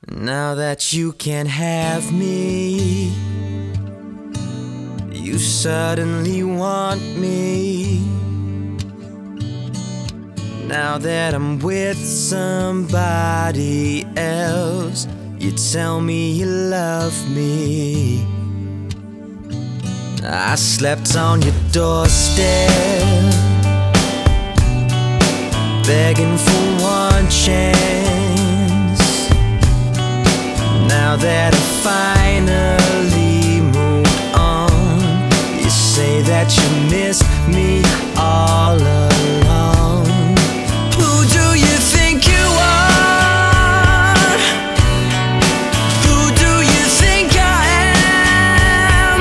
Now that you can't have me, you suddenly want me. Now that I'm with somebody else, you tell me you love me. I slept on your doorstep, begging for one chance. Now that I finally moved on, you say that you miss me all along. Who do you think you are? Who do you think I am?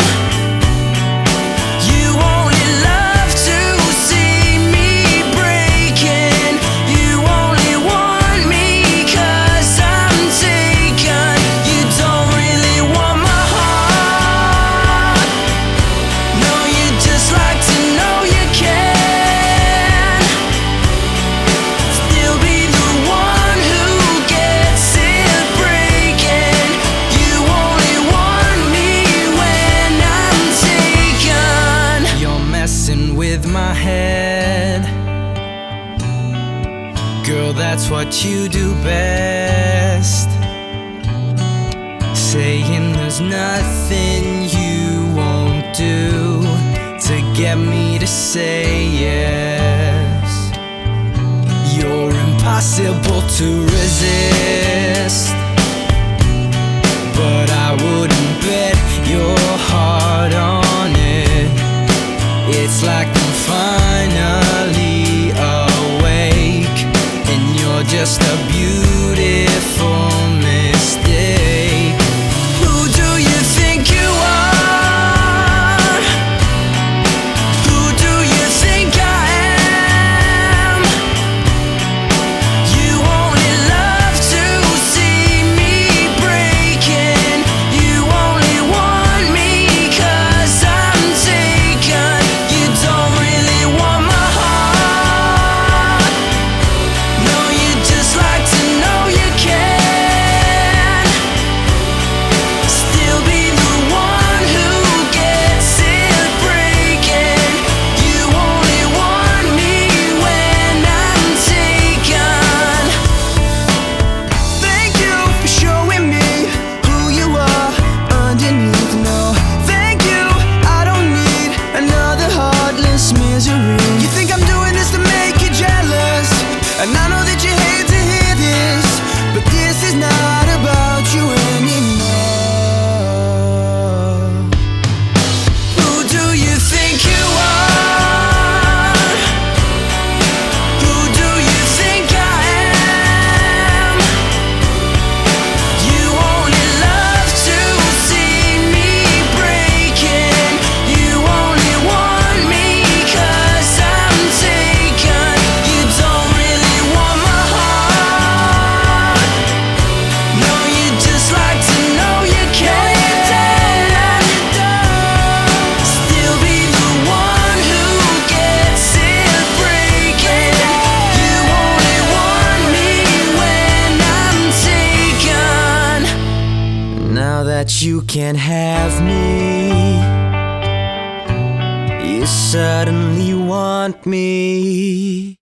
You only love to see me breaking. You only want me 'cause I'm taken. You don't really want my heart. No, you just like to know you can still be the one who gets it breaking. You only want me when I'm taken. You're messing with my head, girl, that's what you do best. Saying there's nothing you won't do to get me to say yes. You're impossible to resist, but I wouldn't bet your heart on it. It's like I'm finally awake, and you're just a beautiful mistake. Who do you think you are? Who do you think I am? You only love to see me breaking. You only want me 'cause I'm taken. You don't really want my heart. No, you just like to know you can still be the one who gets it breaking. You only want me when I'm taken. Thank you for showing me who you are underneath. No, thank you, I don't need another heartless misery. You think I'm doing this to make you jealous, and I know that you hate to hear this, but this is not about you anymore. Who do you think you are? Who do you think I am? You only love to see me breaking. You only want me 'cause I'm taken. You don't really want my heart. No, you just like to know you can still be the one who gets it breaking. You only want me when I'm taken. Now that you can't have me, you suddenly want me.